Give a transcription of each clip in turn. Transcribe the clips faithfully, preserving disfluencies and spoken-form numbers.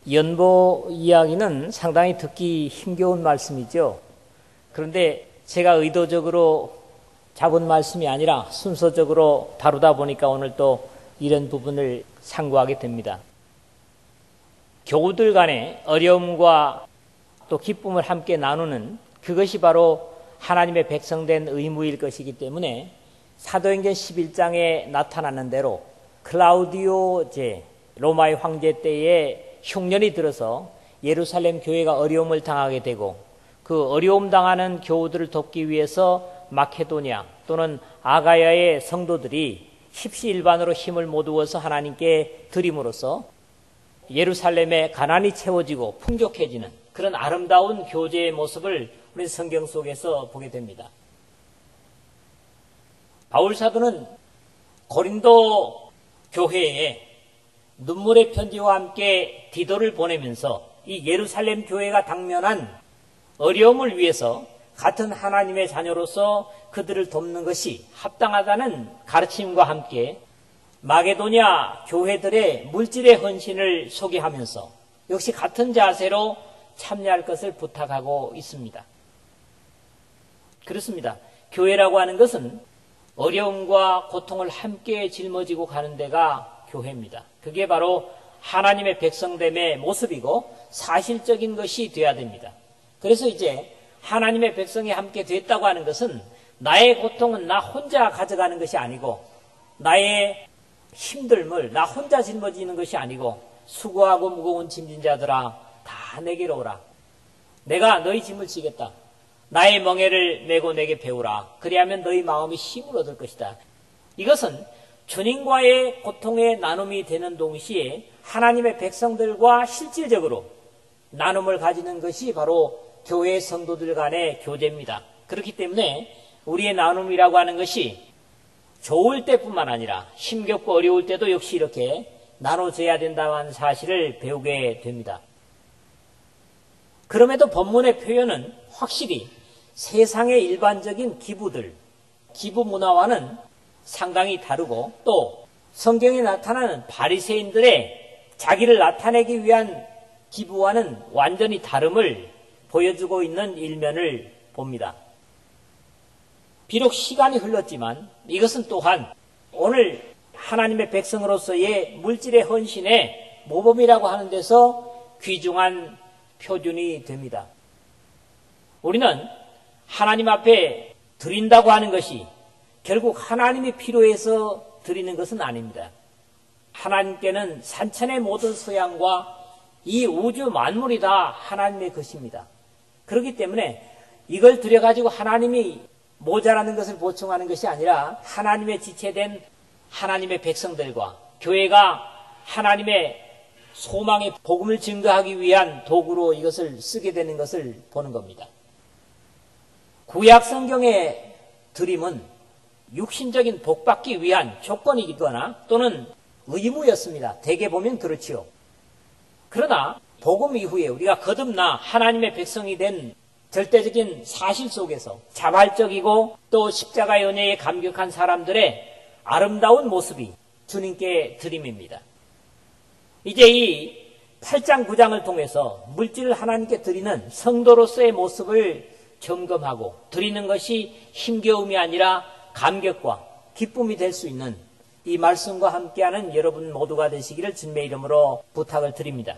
연보 이야기는 상당히 듣기 힘겨운 말씀이죠. 그런데 제가 의도적으로 잡은 말씀이 아니라 순서적으로 다루다 보니까 오늘 또 이런 부분을 상고하게 됩니다. 교우들 간의 어려움과 또 기쁨을 함께 나누는 그것이 바로 하나님의 백성된 의무일 것이기 때문에 사도행전 십일 장에 나타나는 대로 클라우디오제 로마의 황제 때에 흉년이 들어서 예루살렘 교회가 어려움을 당하게 되고 그 어려움 당하는 교우들을 돕기 위해서 마케도니아 또는 아가야의 성도들이 십시일반으로 힘을 모두어서 하나님께 드림으로써 예루살렘의 가난이 채워지고 풍족해지는 그런 아름다운 교제의 모습을 우리 성경 속에서 보게 됩니다. 바울 사도는 고린도 교회에 눈물의 편지와 함께 디도를 보내면서 이 예루살렘 교회가 당면한 어려움을 위해서 같은 하나님의 자녀로서 그들을 돕는 것이 합당하다는 가르침과 함께 마게도냐 교회들의 물질의 헌신을 소개하면서 역시 같은 자세로 참여할 것을 부탁하고 있습니다. 그렇습니다. 교회라고 하는 것은 어려움과 고통을 함께 짊어지고 가는 데가 교회입니다. 그게 바로 하나님의 백성됨의 모습이고 사실적인 것이 되어야 됩니다. 그래서 이제 하나님의 백성이 함께 됐다고 하는 것은 나의 고통은 나 혼자 가져가는 것이 아니고 나의 힘듦을 나 혼자 짊어지는 것이 아니고 수고하고 무거운 짐진 자들아 다 내게로 오라. 내가 너희 짐을 지겠다. 나의 멍에를 메고 내게 배우라. 그리하면 너희 마음이 힘을 얻을 것이다. 이것은 주님과의 고통의 나눔이 되는 동시에 하나님의 백성들과 실질적으로 나눔을 가지는 것이 바로 교회 성도들 간의 교제입니다. 그렇기 때문에 우리의 나눔이라고 하는 것이 좋을 때뿐만 아니라 힘겹고 어려울 때도 역시 이렇게 나눠져야 된다는 사실을 배우게 됩니다. 그럼에도 본문의 표현은 확실히 세상의 일반적인 기부들, 기부 문화와는 상당히 다르고 또 성경에 나타나는 바리새인들의 자기를 나타내기 위한 기부와는 완전히 다름을 보여주고 있는 일면을 봅니다. 비록 시간이 흘렀지만 이것은 또한 오늘 하나님의 백성으로서의 물질의 헌신의 모범이라고 하는 데서 귀중한 표준이 됩니다. 우리는 하나님 앞에 드린다고 하는 것이 결국 하나님이 필요해서 드리는 것은 아닙니다. 하나님께는 산천의 모든 소양과 이 우주 만물이 다 하나님의 것입니다. 그렇기 때문에 이걸 드려가지고 하나님이 모자라는 것을 보충하는 것이 아니라 하나님의 지체된 하나님의 백성들과 교회가 하나님의 소망의 복음을 증거하기 위한 도구로 이것을 쓰게 되는 것을 보는 겁니다. 구약 성경의 드림은 육신적인 복받기 위한 조건이거나 또는 의무였습니다. 대개 보면 그렇지요. 그러나 복음 이후에 우리가 거듭나 하나님의 백성이 된 절대적인 사실 속에서 자발적이고 또 십자가 연회에 감격한 사람들의 아름다운 모습이 주님께 드림입니다. 이제 이 팔 장 구 장을 통해서 물질을 하나님께 드리는 성도로서의 모습을 점검하고 드리는 것이 힘겨움이 아니라 감격과 기쁨이 될 수 있는 이 말씀과 함께하는 여러분 모두가 되시기를 주님의 이름으로 부탁을 드립니다.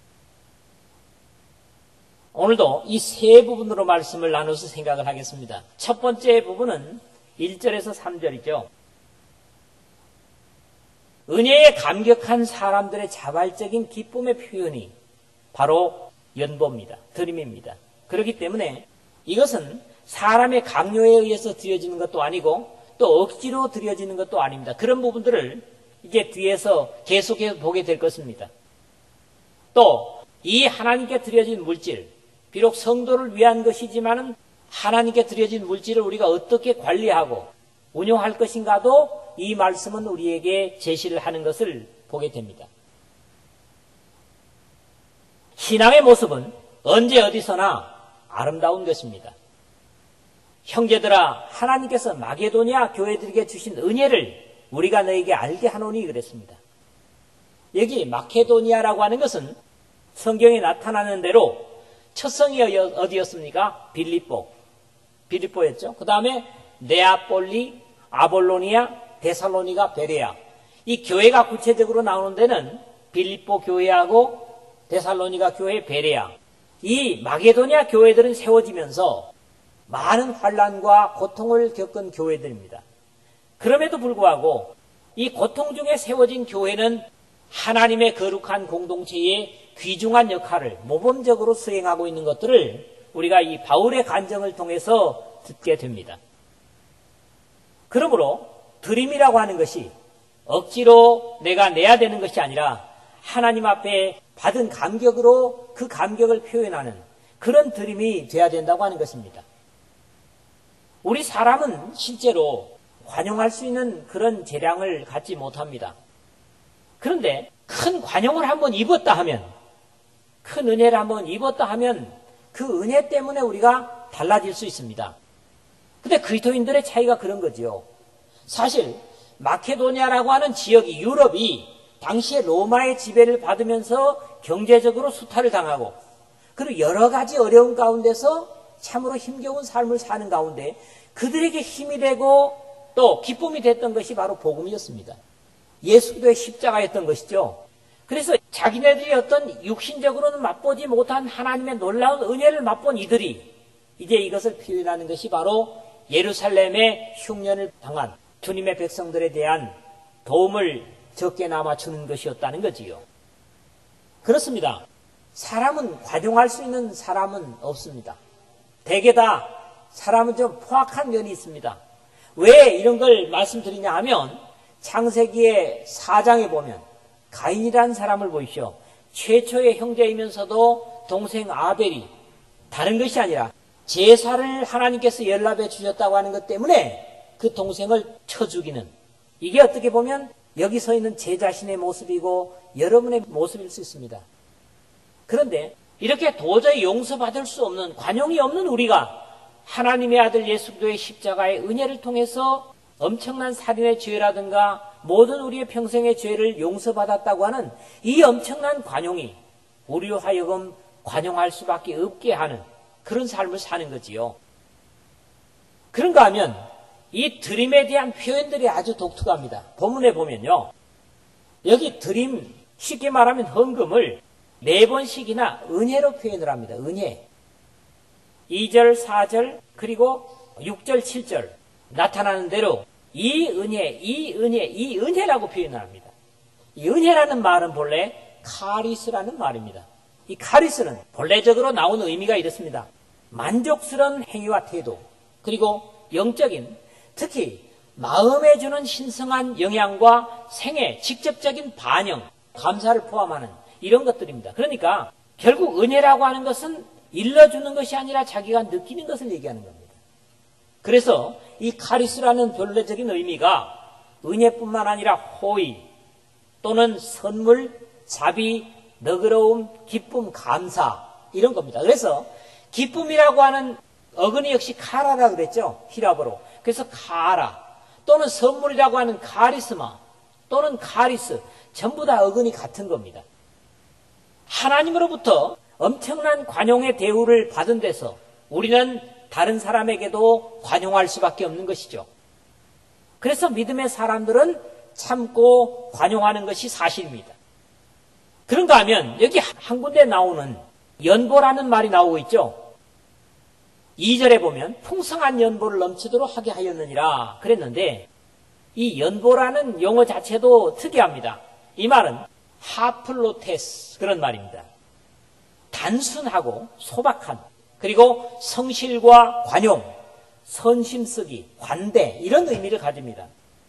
오늘도 이 세 부분으로 말씀을 나눠서 생각을 하겠습니다. 첫 번째 부분은 일 절에서 삼 절이죠. 은혜에 감격한 사람들의 자발적인 기쁨의 표현이 바로 연보입니다. 드림입니다. 그렇기 때문에 이것은 사람의 강요에 의해서 드려지는 것도 아니고 또 억지로 드려지는 것도 아닙니다. 그런 부분들을 이제 뒤에서 계속해서 보게 될 것입니다. 또 이 하나님께 드려진 물질, 비록 성도를 위한 것이지만은 하나님께 드려진 물질을 우리가 어떻게 관리하고 운용할 것인가도 이 말씀은 우리에게 제시를 하는 것을 보게 됩니다. 신앙의 모습은 언제 어디서나 아름다운 것입니다. 형제들아, 하나님께서 마게도니아 교회들에게 주신 은혜를 우리가 너에게 알게 하노니 그랬습니다. 여기 마케도니아라고 하는 것은 성경에 나타나는 대로 첫 성이 어디였습니까? 빌립보. 빌립보였죠. 그 다음에 네아폴리, 아볼로니아, 데살로니가, 베레아. 이 교회가 구체적으로 나오는 데는 빌립보 교회하고 데살로니가 교회, 베레아. 이 마게도니아 교회들은 세워지면서 많은 환난과 고통을 겪은 교회들입니다. 그럼에도 불구하고 이 고통 중에 세워진 교회는 하나님의 거룩한 공동체의 귀중한 역할을 모범적으로 수행하고 있는 것들을 우리가 이 바울의 간증을 통해서 듣게 됩니다. 그러므로 드림이라고 하는 것이 억지로 내가 내야 되는 것이 아니라 하나님 앞에 받은 감격으로 그 감격을 표현하는 그런 드림이 되어야 된다고 하는 것입니다. 우리 사람은 실제로 관용할 수 있는 그런 재량을 갖지 못합니다. 그런데 큰 관용을 한번 입었다 하면, 큰 은혜를 한번 입었다 하면 그 은혜 때문에 우리가 달라질 수 있습니다. 근데 그리스도인들의 차이가 그런 거지요. 사실 마케도니아라고 하는 지역이, 유럽이 당시에 로마의 지배를 받으면서 경제적으로 수탈을 당하고 그리고 여러 가지 어려운 가운데서 참으로 힘겨운 삶을 사는 가운데 그들에게 힘이 되고 또 기쁨이 됐던 것이 바로 복음이었습니다. 예수 그리스도의 십자가였던 것이죠. 그래서 자기네들이 어떤 육신적으로는 맛보지 못한 하나님의 놀라운 은혜를 맛본 이들이 이제 이것을 표현하는 것이 바로 예루살렘의 흉년을 당한 주님의 백성들에 대한 도움을 적게나마 주는 것이었다는 거지요. 그렇습니다. 사람은 관용할 수 있는 사람은 없습니다. 대개 다 사람은 좀 포악한 면이 있습니다. 왜 이런 걸 말씀드리냐 하면 창세기의 사 장에 보면 가인이라는 사람을 보십시오. 최초의 형제이면서도 동생 아벨이 다른 것이 아니라 제사를 하나님께서 연락해 주셨다고 하는 것 때문에 그 동생을 쳐 죽이는, 이게 어떻게 보면 여기 서 있는 제 자신의 모습이고 여러분의 모습일 수 있습니다. 그런데 이렇게 도저히 용서받을 수 없는, 관용이 없는 우리가 하나님의 아들 예수 그리스도의 십자가의 은혜를 통해서 엄청난 살인의 죄라든가 모든 우리의 평생의 죄를 용서받았다고 하는 이 엄청난 관용이 우리로 하여금 관용할 수밖에 없게 하는 그런 삶을 사는 거지요. 그런가 하면 이 드림에 대한 표현들이 아주 독특합니다. 본문에 보면요, 여기 드림, 쉽게 말하면 헌금을 네 번씩이나 은혜로 표현을 합니다. 은혜. 이 절, 사 절, 그리고 육 절, 칠 절 나타나는 대로 이 은혜, 이 은혜, 이 은혜라고 표현을 합니다. 이 은혜라는 말은 본래 카리스라는 말입니다. 이 카리스는 본래적으로 나온 의미가 이렇습니다. 만족스러운 행위와 태도, 그리고 영적인, 특히 마음에 주는 신성한 영향과 생애, 직접적인 반영, 감사를 포함하는 이런 것들입니다. 그러니까 결국 은혜라고 하는 것은 일러주는 것이 아니라 자기가 느끼는 것을 얘기하는 겁니다. 그래서 이 카리스라는 본래적인 의미가 은혜뿐만 아니라 호의 또는 선물, 자비, 너그러움, 기쁨, 감사 이런 겁니다. 그래서 기쁨이라고 하는 어근이 역시 카라라 그랬죠. 히라보로. 그래서 카라 또는 선물이라고 하는 카리스마 또는 카리스, 전부 다 어근이 같은 겁니다. 하나님으로부터 엄청난 관용의 대우를 받은 데서 우리는 다른 사람에게도 관용할 수밖에 없는 것이죠. 그래서 믿음의 사람들은 참고 관용하는 것이 사실입니다. 그런가 하면 여기 한 군데 나오는 연보라는 말이 나오고 있죠. 이 절에 보면 풍성한 연보를 넘치도록 하게 하였느니라 그랬는데, 이 연보라는 용어 자체도 특이합니다. 이 말은 하플로테스 그런 말입니다. 단순하고 소박한, 그리고 성실과 관용, 선심 쓰기, 관대 이런 의미를 가집니다.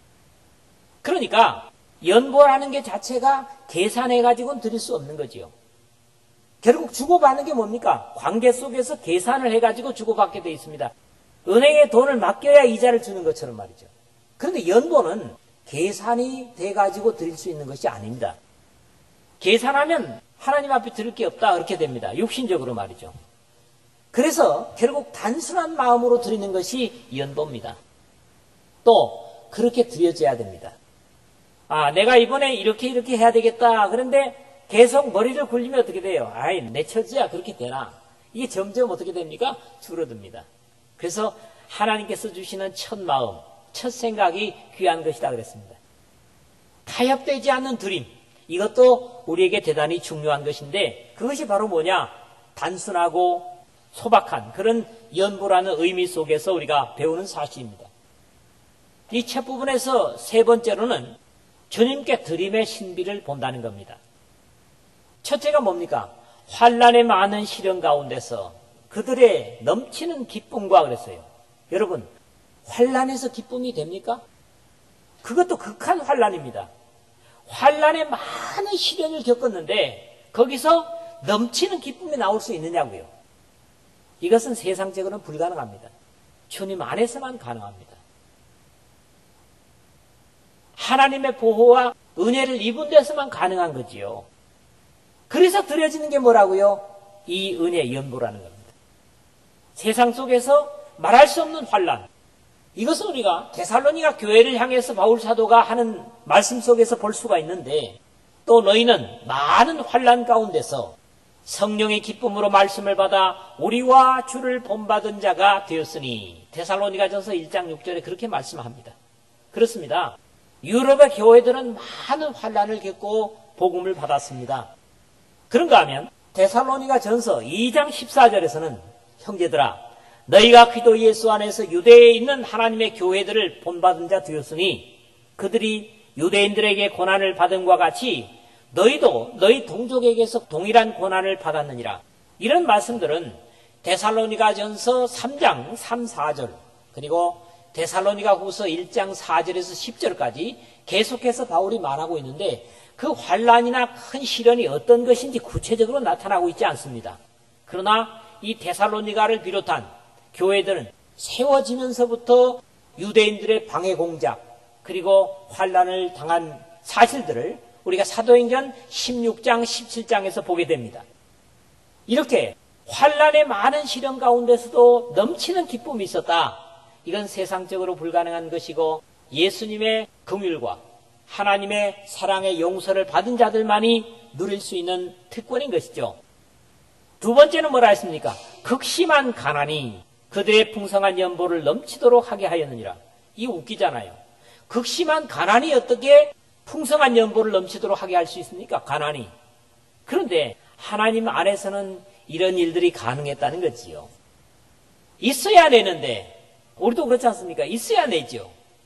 그러니까 연보라는 게 자체가 계산해가지고는 드릴 수 없는 거지요. 결국 주고받는 게 뭡니까? 관계 속에서 계산을 해가지고 주고받게 되어 있습니다. 은행에 돈을 맡겨야 이자를 주는 것처럼 말이죠. 그런데 연보는 계산이 돼가지고 드릴 수 있는 것이 아닙니다. 계산하면 하나님 앞에 드릴 게 없다 그렇게 됩니다. 육신적으로 말이죠. 그래서 결국 단순한 마음으로 드리는 것이 연보입니다. 또 그렇게 드려져야 됩니다. 아, 내가 이번에 이렇게 이렇게 해야 되겠다. 그런데 계속 머리를 굴리면 어떻게 돼요? 아이, 내 처지야 그렇게 되나? 이게 점점 어떻게 됩니까? 줄어듭니다. 그래서 하나님께서 주시는 첫 마음, 첫 생각이 귀한 것이다 그랬습니다. 타협되지 않는 드림, 이것도 우리에게 대단히 중요한 것인데 그것이 바로 뭐냐? 단순하고 소박한 그런 연보라는 의미 속에서 우리가 배우는 사실입니다. 이 첫 부분에서 세 번째로는 주님께 드림의 신비를 본다는 겁니다. 첫째가 뭡니까? 환난의 많은 시련 가운데서 그들의 넘치는 기쁨과 그랬어요. 여러분, 환난에서 기쁨이 됩니까? 그것도 극한 환난입니다. 환난의 많은 시련을 겪었는데 거기서 넘치는 기쁨이 나올 수 있느냐고요. 이것은 세상적으로는 불가능합니다. 주님 안에서만 가능합니다. 하나님의 보호와 은혜를 입은 데서만 가능한 거지요. 그래서 드려지는 게 뭐라고요? 이 은혜의 연보라는 겁니다. 세상 속에서 말할 수 없는 환난, 이것은 우리가 데살로니가 교회를 향해서 바울 사도가 하는 말씀 속에서 볼 수가 있는데, 또 너희는 많은 환난 가운데서 성령의 기쁨으로 말씀을 받아 우리와 주를 본받은 자가 되었으니, 데살로니가전서 일 장 육 절에 그렇게 말씀합니다. 그렇습니다. 유럽의 교회들은 많은 환난을 겪고 복음을 받았습니다. 그런가 하면 데살로니가전서 이 장 십사 절에서는 형제들아, 너희가 그리스도 예수 안에서 유대에 있는 하나님의 교회들을 본받은 자 되었으니 그들이 유대인들에게 고난을 받음과 같이 너희도 너희 동족에게서 동일한 고난을 받았느니라. 이런 말씀들은 데살로니가전서 삼 장 삼, 사 절 그리고 데살로니가 후서 일 장 사 절에서 십 절까지 계속해서 바울이 말하고 있는데 그 환난이나 큰 시련이 어떤 것인지 구체적으로 나타나고 있지 않습니다. 그러나 이 데살로니가를 비롯한 교회들은 세워지면서부터 유대인들의 방해 공작 그리고 환난을 당한 사실들을 우리가 사도행전 십육 장 십칠 장에서 보게 됩니다. 이렇게 환난의 많은 시련 가운데서도 넘치는 기쁨이 있었다. 이건 세상적으로 불가능한 것이고 예수님의 긍휼과 하나님의 사랑의 용서를 받은 자들만이 누릴 수 있는 특권인 것이죠. 두 번째는 뭐라 했습니까? 극심한 가난이 그들의 풍성한 연보를 넘치도록 하게 하였느니라. 이 웃기잖아요. 극심한 가난이 어떻게 풍성한 연보를 넘치도록 하게 할 수 있습니까? 가난이. 그런데 하나님 안에서는 이런 일들이 가능했다는 거지요. 있어야 내는데 우리도 그렇지 않습니까? 있어야 내죠.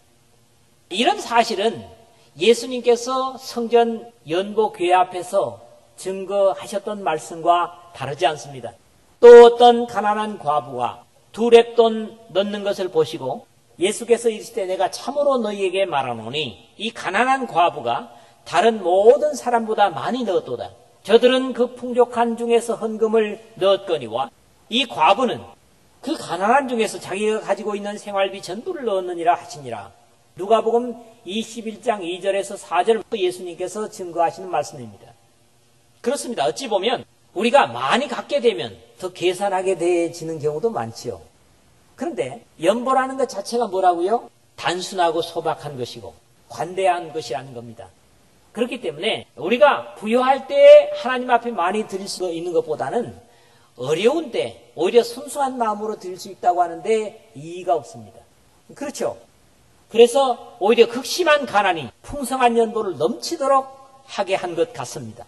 이런 사실은 예수님께서 성전 연보 교회 앞에서 증거하셨던 말씀과 다르지 않습니다. 또 어떤 가난한 과부가 두 렙돈 넣는 것을 보시고 예수께서 이르시되 내가 참으로 너희에게 말하노니 이 가난한 과부가 다른 모든 사람보다 많이 넣었도다. 저들은 그 풍족한 중에서 헌금을 넣었거니와 이 과부는 그 가난한 중에서 자기가 가지고 있는 생활비 전부를 넣었느니라 하시니라. 누가복음 이십일 장 이 절에서 사 절 예수님께서 증거하시는 말씀입니다. 그렇습니다. 어찌 보면 우리가 많이 갖게 되면 더 계산하게 되어지는 경우도 많지요. 그런데 연보라는 것 자체가 뭐라고요? 단순하고 소박한 것이고 관대한 것이라는 겁니다. 그렇기 때문에 우리가 부여할 때 하나님 앞에 많이 드릴 수 있는 것보다는 어려운 때 오히려 순수한 마음으로 드릴 수 있다고 하는데 이의가 없습니다. 그렇죠? 그래서 오히려 극심한 가난이 풍성한 연보를 넘치도록 하게 한 것 같습니다.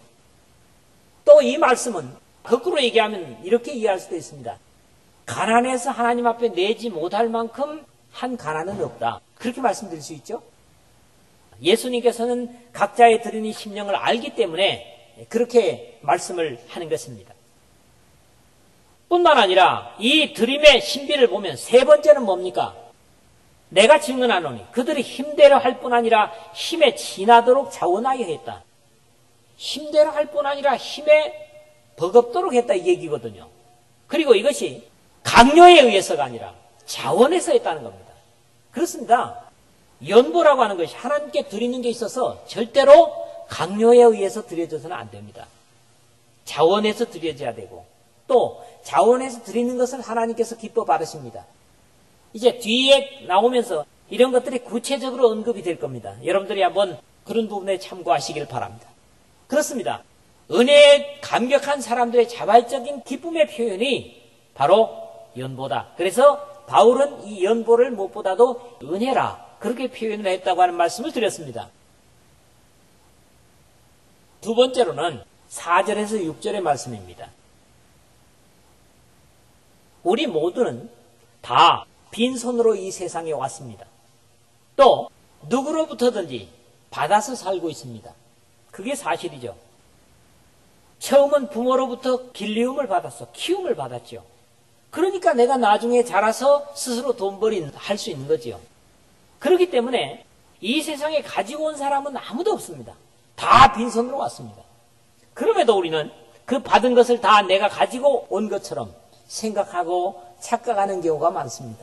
또 이 말씀은 거꾸로 얘기하면 이렇게 이해할 수도 있습니다. 가난해서 하나님 앞에 내지 못할 만큼 한 가난은 없다. 그렇게 말씀드릴 수 있죠? 예수님께서는 각자의 드리는 심령을 알기 때문에 그렇게 말씀을 하는 것입니다. 뿐만 아니라 이 드림의 신비를 보면 세 번째는 뭡니까? 내가 증언하노니 그들이 힘대로 할 뿐 아니라 힘에 지나도록 자원하여 했다. 힘대로 할 뿐 아니라 힘에 버겁도록 했다 이 얘기거든요. 그리고 이것이 강요에 의해서가 아니라 자원해서 했다는 겁니다. 그렇습니다. 연보라고 하는 것이 하나님께 드리는 게 있어서 절대로 강요에 의해서 드려져서는 안 됩니다. 자원해서 드려져야 되고 또 자원해서 드리는 것을 하나님께서 기뻐 받으십니다. 이제 뒤에 나오면서 이런 것들이 구체적으로 언급이 될 겁니다. 여러분들이 한번 그런 부분에 참고하시길 바랍니다. 그렇습니다. 은혜에 감격한 사람들의 자발적인 기쁨의 표현이 바로 연보다. 그래서 바울은 이 연보를 무엇보다도 은혜라 그렇게 표현을 했다고 하는 말씀을 드렸습니다. 두 번째로는 사 절에서 육 절의 말씀입니다. 우리 모두는 다 빈손으로 이 세상에 왔습니다. 또 누구로부터든지 받아서 살고 있습니다. 그게 사실이죠. 처음은 부모로부터 길리움을 받았어. 키움을 받았죠. 그러니까 내가 나중에 자라서 스스로 돈벌이 할 수 있는 거죠. 그렇기 때문에 이 세상에 가지고 온 사람은 아무도 없습니다. 다 빈손으로 왔습니다. 그럼에도 우리는 그 받은 것을 다 내가 가지고 온 것처럼 생각하고 착각하는 경우가 많습니다.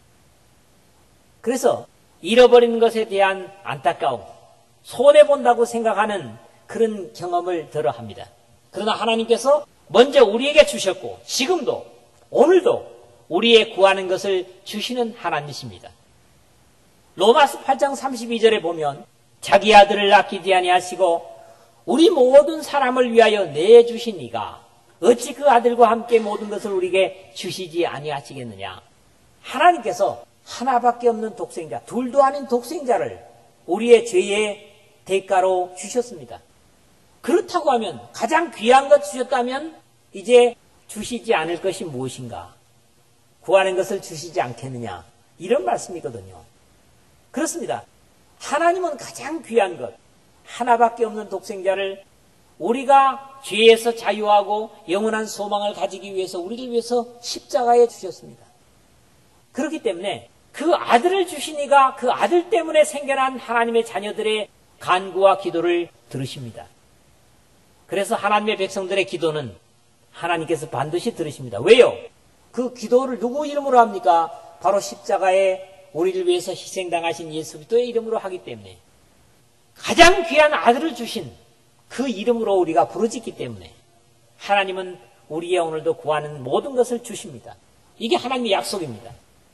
그래서 잃어버린 것에 대한 안타까움, 손해본다고 생각하는 그런 경험을 들어 합니다. 그러나 하나님께서 먼저 우리에게 주셨고 지금도 오늘도 우리의 구하는 것을 주시는 하나님이십니다. 로마서 팔 장 삼십이 절에 보면 자기 아들을 아끼지 아니하시고 우리 모든 사람을 위하여 내주신 이가 어찌 그 아들과 함께 모든 것을 우리에게 주시지 아니하시겠느냐. 하나님께서 하나밖에 없는 독생자, 둘도 아닌 독생자를 우리의 죄의 대가로 주셨습니다. 그렇다고 하면 가장 귀한 것 주셨다면 이제 주시지 않을 것이 무엇인가? 구하는 것을 주시지 않겠느냐? 이런 말씀이거든요. 그렇습니다. 하나님은 가장 귀한 것, 하나밖에 없는 독생자를 우리가 죄에서 자유하고 영원한 소망을 가지기 위해서 우리를 위해서 십자가에 주셨습니다. 그렇기 때문에 그 아들을 주신 이가 그 아들 때문에 생겨난 하나님의 자녀들의 간구와 기도를 들으십니다. 그래서 하나님의 백성들의 기도는 하나님께서 반드시 들으십니다. 왜요? 그 기도를 누구 이름으로 합니까? 바로 십자가에 우리를 위해서 희생당하신 예수 그리스도의 이름으로 하기 때문에 가장 귀한 아들을 주신 그 이름으로 우리가 부르짖기 때문에 하나님은 우리의 오늘도 구하는 모든 것을 주십니다. 이게 하나님의 약속입니다.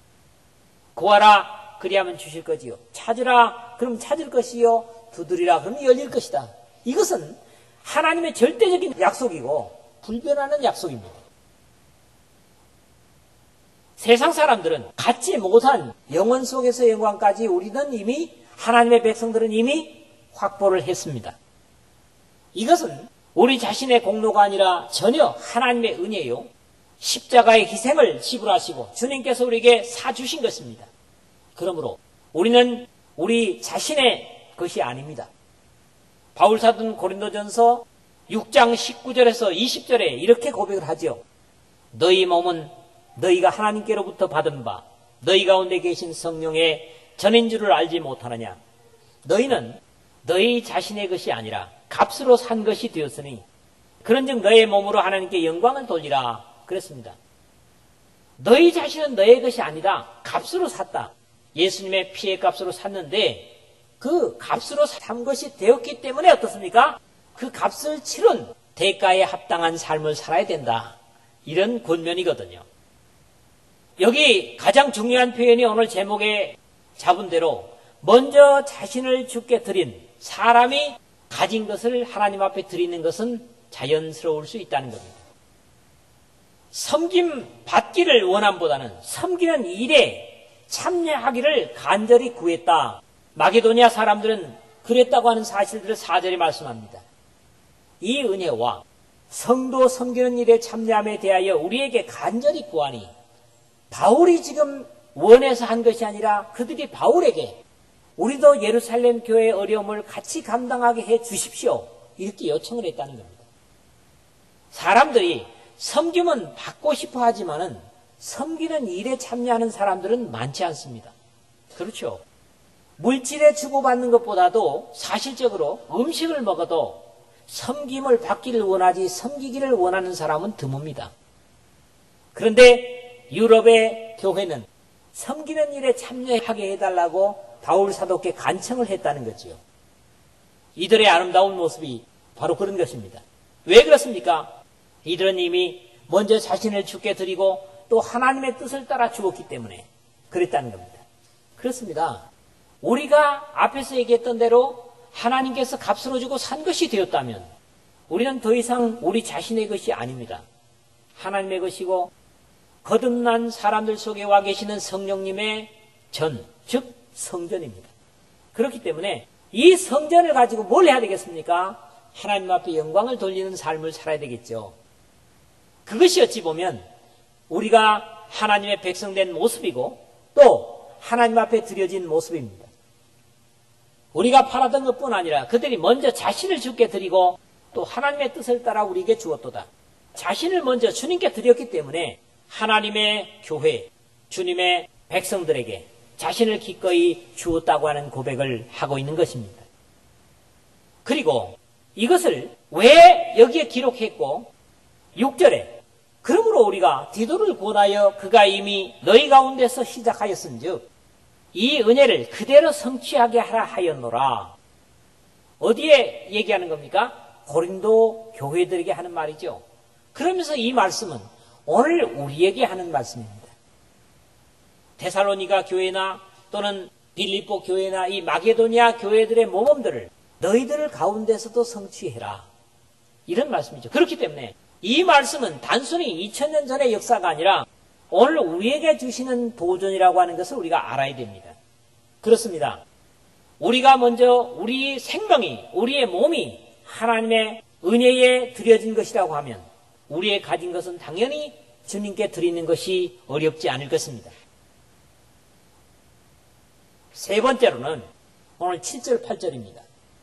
구하라 그리하면 주실 거지요. 찾으라 그럼 찾을 것이요. 두드리라 그러면 열릴 것이다. 이것은 하나님의 절대적인 약속이고 불변하는 약속입니다. 세상 사람들은 갖지 못한 영원 속에서 영광까지 우리는 이미 하나님의 백성들은 이미 확보를 했습니다. 이것은 우리 자신의 공로가 아니라 전혀 하나님의 은혜요. 십자가의 희생을 지불하시고 주님께서 우리에게 사주신 것입니다. 그러므로 우리는 우리 자신의 것이 아닙니다. 바울사도는 고린도전서 육 장 십구 절에서 이십 절에 이렇게 고백을 하죠. 너희 몸은 너희가 하나님께로부터 받은 바 너희 가운데 계신 성령의 전인 줄을 알지 못하느냐. 너희는 너희 자신의 것이 아니라 값으로 산 것이 되었으니 그런즉 너의 몸으로 하나님께 영광을 돌리라 그랬습니다. 너희 자신은 너의 것이 아니다. 값으로 샀다. 예수님의 피의 값으로 샀는데 그 값으로 산 것이 되었기 때문에 어떻습니까? 그 값을 치른 대가에 합당한 삶을 살아야 된다. 이런 권면이거든요. 여기 가장 중요한 표현이 오늘 제목에 잡은 대로 먼저 자신을 주께 드린 사람이 가진 것을 하나님 앞에 드리는 것은 자연스러울 수 있다는 겁니다. 섬김 받기를 원함보다는 섬기는 일에 참여하기를 간절히 구했다. 마게도니아 사람들은 그랬다고 하는 사실들을 사 절에 말씀합니다. 이 은혜와 성도 섬기는 일에 참여함에 대하여 우리에게 간절히 구하니 바울이 지금 원해서 한 것이 아니라 그들이 바울에게 우리도 예루살렘 교회의 어려움을 같이 감당하게 해 주십시오. 이렇게 요청을 했다는 겁니다. 사람들이 섬김은 받고 싶어 하지만은 섬기는 일에 참여하는 사람들은 많지 않습니다. 그렇죠. 물질에 주고받는 것보다도 사실적으로 음식을 먹어도 섬김을 받기를 원하지 섬기기를 원하는 사람은 드뭅니다. 그런데 유럽의 교회는 섬기는 일에 참여하게 해달라고 바울 사도께 간청을 했다는 거지요. 이들의 아름다운 모습이 바로 그런 것입니다. 왜 그렇습니까? 이들은 이미 먼저 자신을 주께 드리고 또 하나님의 뜻을 따라 주었기 때문에 그랬다는 겁니다. 그렇습니다. 우리가 앞에서 얘기했던 대로 하나님께서 값으로 주고 산 것이 되었다면 우리는 더 이상 우리 자신의 것이 아닙니다. 하나님의 것이고 거듭난 사람들 속에 와 계시는 성령님의 전, 즉 성전입니다. 그렇기 때문에 이 성전을 가지고 뭘 해야 되겠습니까? 하나님 앞에 영광을 돌리는 삶을 살아야 되겠죠. 그것이 어찌 보면 우리가 하나님의 백성된 모습이고 또 하나님 앞에 드려진 모습입니다. 우리가 바라던 것뿐 아니라 그들이 먼저 자신을 주께 드리고 또 하나님의 뜻을 따라 우리에게 주었도다. 자신을 먼저 주님께 드렸기 때문에 하나님의 교회, 주님의 백성들에게 자신을 기꺼이 주었다고 하는 고백을 하고 있는 것입니다. 그리고 이것을 왜 여기에 기록했고 육 절에 그러므로 우리가 디도를 구원하여 그가 이미 너희 가운데서 시작하였은즉 이 은혜를 그대로 성취하게 하라 하였노라. 어디에 얘기하는 겁니까? 고린도 교회들에게 하는 말이죠. 그러면서 이 말씀은 오늘 우리에게 하는 말씀입니다. 데살로니가 교회나 또는 빌립보 교회나 이 마게도니아 교회들의 모범들을 너희들 가운데서도 성취해라. 이런 말씀이죠. 그렇기 때문에 이 말씀은 단순히 이천 년 전의 역사가 아니라 오늘 우리에게 주시는 도전이라고 하는 것을 우리가 알아야 됩니다. 그렇습니다. 우리가 먼저 우리 생명이, 우리의 몸이 하나님의 은혜에 드려진 것이라고 하면 우리의 가진 것은 당연히 주님께 드리는 것이 어렵지 않을 것입니다. 세 번째로는 오늘 칠 절, 팔 절입니다.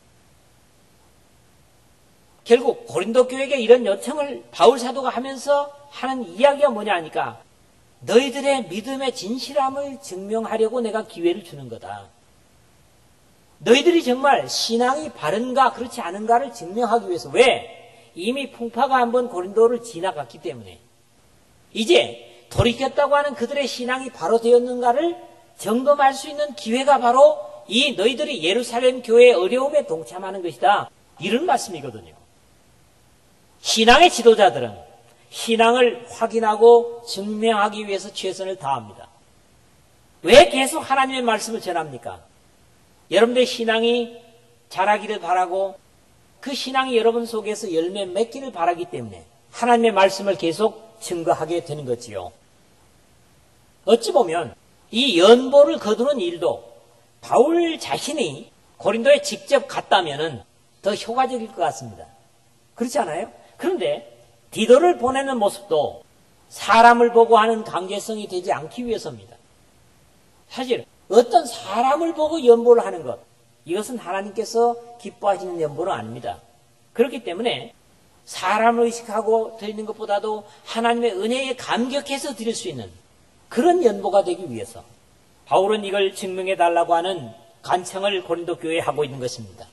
결국 고린도 교회에게 이런 요청을 바울 사도가 하면서 하는 이야기가 뭐냐 하니까 너희들의 믿음의 진실함을 증명하려고 내가 기회를 주는 거다. 너희들이 정말 신앙이 바른가 그렇지 않은가를 증명하기 위해서. 왜? 이미 풍파가 한번 고린도를 지나갔기 때문에 이제 돌이켰다고 하는 그들의 신앙이 바로 되었는가를 점검할 수 있는 기회가 바로 이 너희들이 예루살렘 교회의 어려움에 동참하는 것이다. 이런 말씀이거든요. 신앙의 지도자들은 신앙을 확인하고 증명하기 위해서 최선을 다합니다. 왜 계속 하나님의 말씀을 전합니까? 여러분들의 신앙이 자라기를 바라고 그 신앙이 여러분 속에서 열매 맺기를 바라기 때문에 하나님의 말씀을 계속 증거하게 되는 거지요. 어찌 보면 이 연보를 거두는 일도 바울 자신이 고린도에 직접 갔다면 더 효과적일 것 같습니다. 그렇지 않아요? 그런데 디도를 보내는 모습도 사람을 보고 하는 관계성이 되지 않기 위해서입니다. 사실 어떤 사람을 보고 연보를 하는 것, 이것은 하나님께서 기뻐하시는 연보는 아닙니다. 그렇기 때문에 사람을 의식하고 드리는 것보다도 하나님의 은혜에 감격해서 드릴 수 있는 그런 연보가 되기 위해서 바울은 이걸 증명해 달라고 하는 간청을 고린도 교회에 하고 있는 것입니다.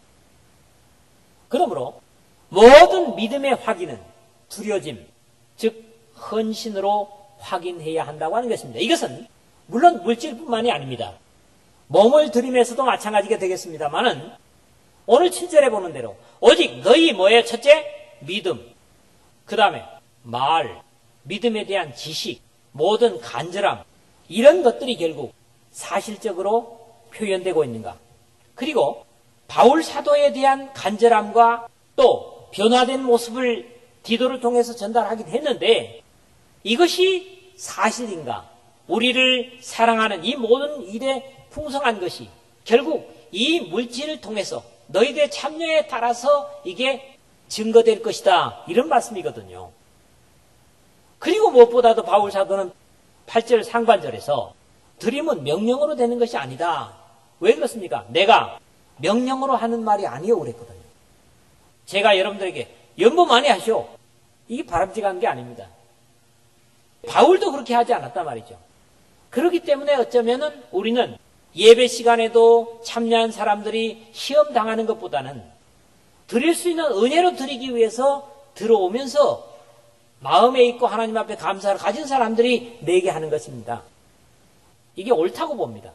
그러므로 모든 믿음의 확인은 두려짐, 즉 헌신으로 확인해야 한다고 하는 것입니다. 이것은 물론 물질뿐만이 아닙니다. 몸을 드림에서도 마찬가지가 되겠습니다만은 오늘 칠 절에 보는 대로 오직 너희 뭐예요? 첫째, 믿음. 그 다음에 말, 믿음에 대한 지식, 모든 간절함, 이런 것들이 결국 사실적으로 표현되고 있는가. 그리고 바울 사도에 대한 간절함과 또 변화된 모습을 디도를 통해서 전달하긴 했는데 이것이 사실인가? 우리를 사랑하는 이 모든 일에 풍성한 것이 결국 이 물질을 통해서 너희들의 참여에 따라서 이게 증거될 것이다. 이런 말씀이거든요. 그리고 무엇보다도 바울 사도는 팔 절 상반절에서 드림은 명령으로 되는 것이 아니다. 왜 그렇습니까? 내가 명령으로 하는 말이 아니요 그랬거든요. 제가 여러분들에게 연보 많이 하시오. 이게 바람직한 게 아닙니다. 바울도 그렇게 하지 않았단 말이죠. 그렇기 때문에 어쩌면은 우리는 예배 시간에도 참여한 사람들이 시험 당하는 것보다는 드릴 수 있는 은혜로 드리기 위해서 들어오면서 마음에 있고 하나님 앞에 감사를 가진 사람들이 내게 하는 것입니다. 이게 옳다고 봅니다.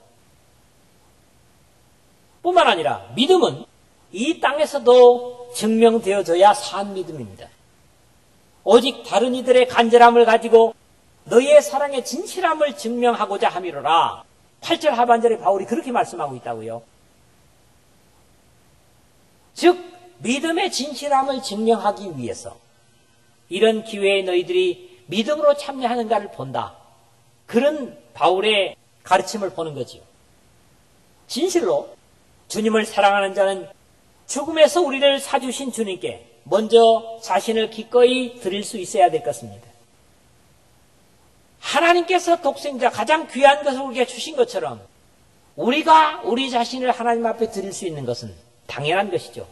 뿐만 아니라 믿음은 이 땅에서도 증명되어져야 산 믿음입니다. 오직 다른 이들의 간절함을 가지고 너희의 사랑의 진실함을 증명하고자 함이로라. 팔 절 하반절에 바울이 그렇게 말씀하고 있다고요. 즉 믿음의 진실함을 증명하기 위해서 이런 기회에 너희들이 믿음으로 참여하는가를 본다. 그런 바울의 가르침을 보는 거지요. 진실로 주님을 사랑하는 자는 죽음에서 우리를 사주신 주님께 먼저 자신을 기꺼이 드릴 수 있어야 될 것입니다. 하나님께서 독생자 가장 귀한 것을 우리에게 주신 것처럼 우리가 우리 자신을 하나님 앞에 드릴 수 있는 것은 당연한 것이죠.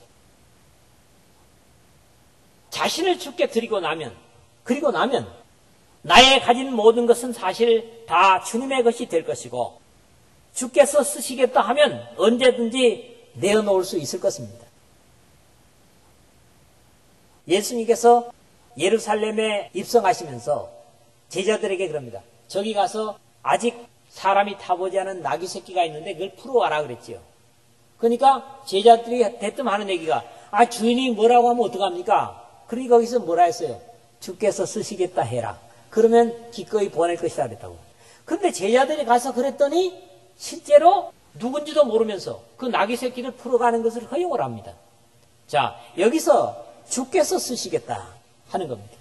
자신을 주께 드리고 나면, 그리고 나면 나의 가진 모든 것은 사실 다 주님의 것이 될 것이고 주께서 쓰시겠다 하면 언제든지 내어놓을 수 있을 것입니다. 예수님께서 예루살렘에 입성하시면서 제자들에게 그럽니다. 저기 가서 아직 사람이 타보지 않은 나귀 새끼가 있는데 그걸 풀어와라 그랬지요. 그러니까 제자들이 대뜸 하는 얘기가 아 주인이 뭐라고 하면 어떡합니까? 그러니까 거기서 뭐라 했어요? 주께서 쓰시겠다 해라. 그러면 기꺼이 보낼 것이다 그랬다고. 그런데 제자들이 가서 그랬더니 실제로 누군지도 모르면서 그 나귀 새끼를 풀어가는 것을 허용을 합니다. 자, 여기서 주께서 쓰시겠다 하는 겁니다.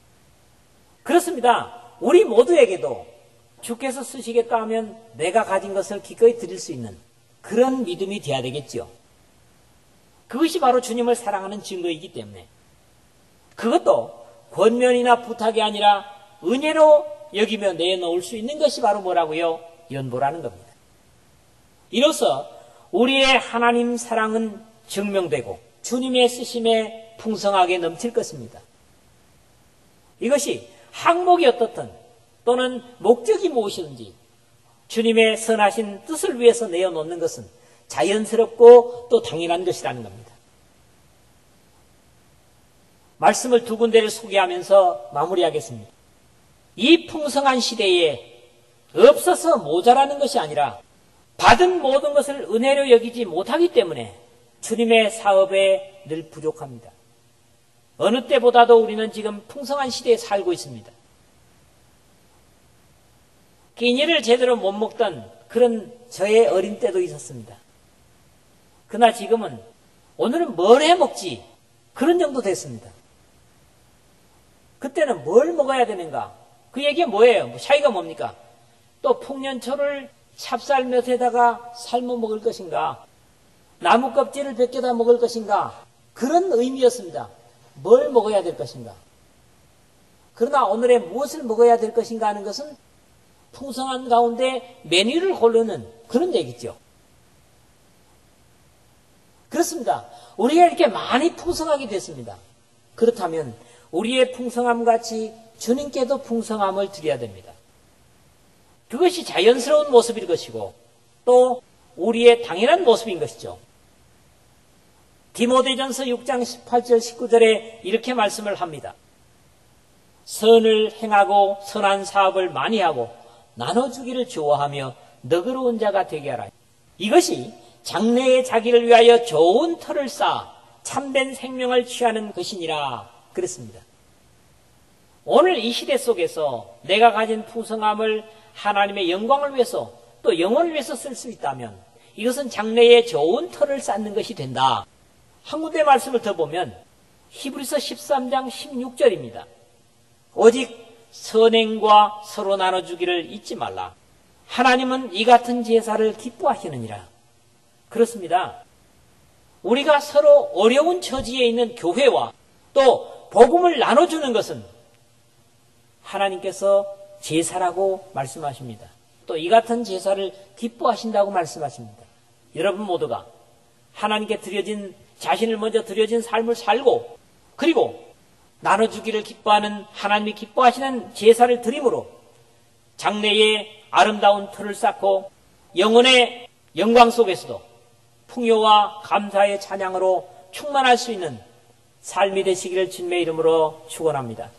그렇습니다. 우리 모두에게도 주께서 쓰시겠다 하면 내가 가진 것을 기꺼이 드릴 수 있는 그런 믿음이 돼야 되겠죠. 그것이 바로 주님을 사랑하는 증거이기 때문에 그것도 권면이나 부탁이 아니라 은혜로 여기며 내놓을 수 있는 것이 바로 뭐라고요? 연보라는 겁니다. 이로써 우리의 하나님 사랑은 증명되고 주님의 쓰심에 풍성하게 넘칠 것입니다. 이것이 항목이 어떻든 또는 목적이 무엇이든지 주님의 선하신 뜻을 위해서 내어놓는 것은 자연스럽고 또 당연한 것이라는 겁니다. 말씀을 두 군데를 소개하면서 마무리하겠습니다. 이 풍성한 시대에 없어서 모자라는 것이 아니라 받은 모든 것을 은혜로 여기지 못하기 때문에 주님의 사업에 늘 부족합니다. 어느 때보다도 우리는 지금 풍성한 시대에 살고 있습니다. 끼니를 제대로 못 먹던 그런 저의 어린 때도 있었습니다. 그러나 지금은 오늘은 뭘 해 먹지? 그런 정도 됐습니다. 그때는 뭘 먹어야 되는가? 그 얘기가 뭐예요? 차이가 뭡니까? 또 풍년초를 찹쌀몇에다가 삶아 먹을 것인가? 나무 껍질을 벗겨다 먹을 것인가? 그런 의미였습니다. 뭘 먹어야 될 것인가? 그러나 오늘의 무엇을 먹어야 될 것인가 하는 것은 풍성한 가운데 메뉴를 고르는 그런 얘기죠. 그렇습니다. 우리가 이렇게 많이 풍성하게 됐습니다. 그렇다면 우리의 풍성함 같이 주님께도 풍성함을 드려야 됩니다. 그것이 자연스러운 모습일 것이고 또 우리의 당연한 모습인 것이죠. 디모데전서 육 장 십팔 절 십구 절에 이렇게 말씀을 합니다. 선을 행하고 선한 사업을 많이 하고 나눠주기를 좋아하며 너그러운 자가 되게 하라. 이것이 장래의 자기를 위하여 좋은 터를 쌓아 참된 생명을 취하는 것이니라 그랬습니다. 오늘 이 시대 속에서 내가 가진 풍성함을 하나님의 영광을 위해서 또 영혼을 위해서 쓸 수 있다면 이것은 장래의 좋은 터를 쌓는 것이 된다. 한 군데 말씀을 더 보면 히브리서 십삼 장 십육 절입니다. 오직 선행과 서로 나눠주기를 잊지 말라. 하나님은 이 같은 제사를 기뻐하시느니라. 그렇습니다. 우리가 서로 어려운 처지에 있는 교회와 또 복음을 나눠주는 것은 하나님께서 제사라고 말씀하십니다. 또 이 같은 제사를 기뻐하신다고 말씀하십니다. 여러분 모두가 하나님께 드려진 자신을 먼저 드려진 삶을 살고 그리고 나눠주기를 기뻐하는 하나님이 기뻐하시는 제사를 드림으로 장래의 아름다운 터를 쌓고 영혼의 영광 속에서도 풍요와 감사의 찬양으로 충만할 수 있는 삶이 되시기를 주님의 이름으로 축원합니다.